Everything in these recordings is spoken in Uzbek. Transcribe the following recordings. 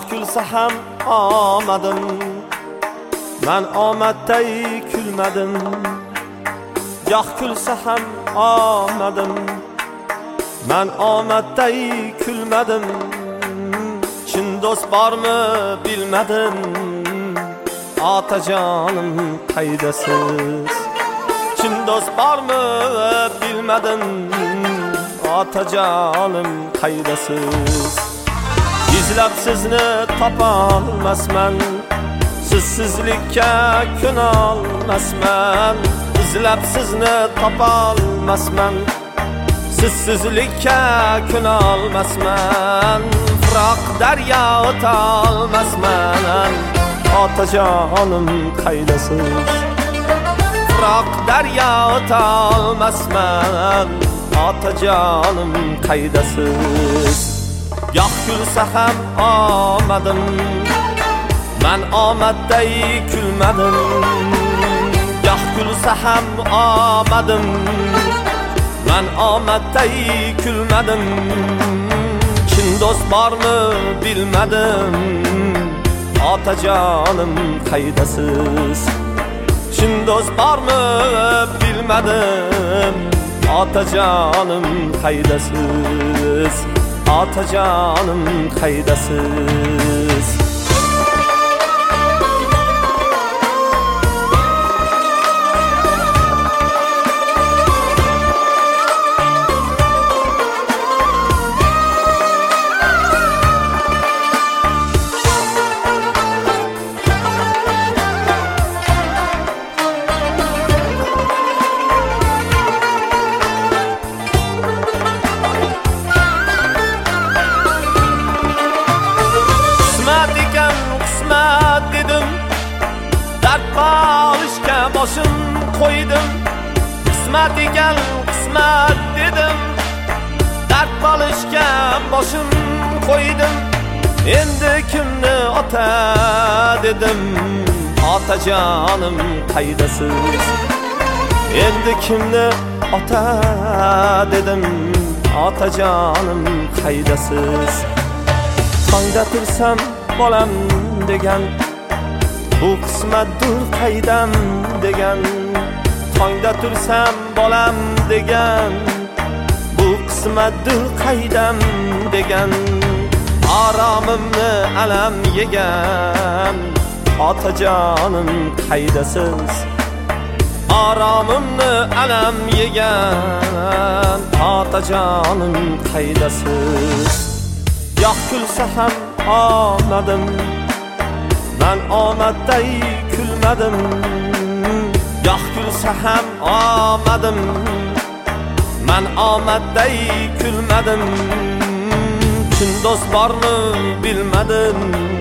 kulsa ham omadim, men omadday kulmadim. Goh kulsa ham omadim, men omadday kulmadim. Chin do'st bormi bilmadim, otajonim qaydasiz. Chin do'st bormi bilmadim, otajonim qaydasiz. İzlab sizni topolmasman, sizsizlikka ko'nolmasman. İzlab sizni topolmasman, sizsizlikka ko'nolmasman. Firoq daryo o'tolmasman, otajonim qaydasiz. Firoq daryo o'tolmasman, otajonim qaydasiz. Goh kulsa ham omadim, men omadday kulmadim. Goh kulsa ham omadim, men omadday kulmadim. Chin do'st bormi bilmadim, otajonim qaydasiz. Chin do'st bormi bilmadim, otajonim qaydasiz. Otajonim qaydasiz. Dedim, dard bo'lishga boshim qo'ydim. Qismat ekan qismat dedim, dard bo'lishga boshim qo'ydim. Endi kimni ota dedim, otajonim qaydasiz. Endi kimni ota dedim, otajonim qaydasiz. Tongda tursam bolam degan, bu qismatdir qaydam degan. Tongda tursam bolam degan, bu qismatdir qaydam degan. Aromimni alam yegan, otajonim qaydasiz. Aromimni alam yegan, otajonim qaydasiz. Goh kulsa ham omadim, men omadday kulmadim. Goh kulsa ham omadim, men omadday kulmadim. Chin do'st bormi bilmadim,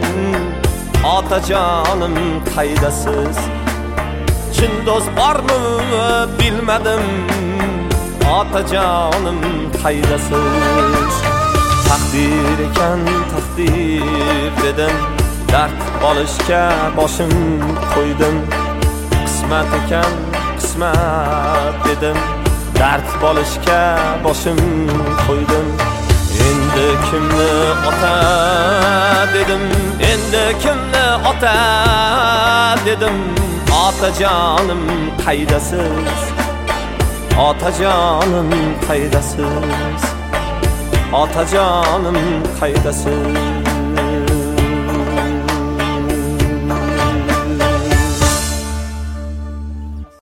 otajonim qaydasiz. Chin do'st bormi bilmadim, otajonim qaydasiz. Taqdir ekan taqdir dedim, dard olishga boshim qo'ydim. Qismat ekan qismat dedim, dard olishga boshim qo'ydim. Endi kimni ota dedim, endi kimni ota dedim, otajonim qaydasiz. Otajonim qaydasiz. Otajonim qaydasiz.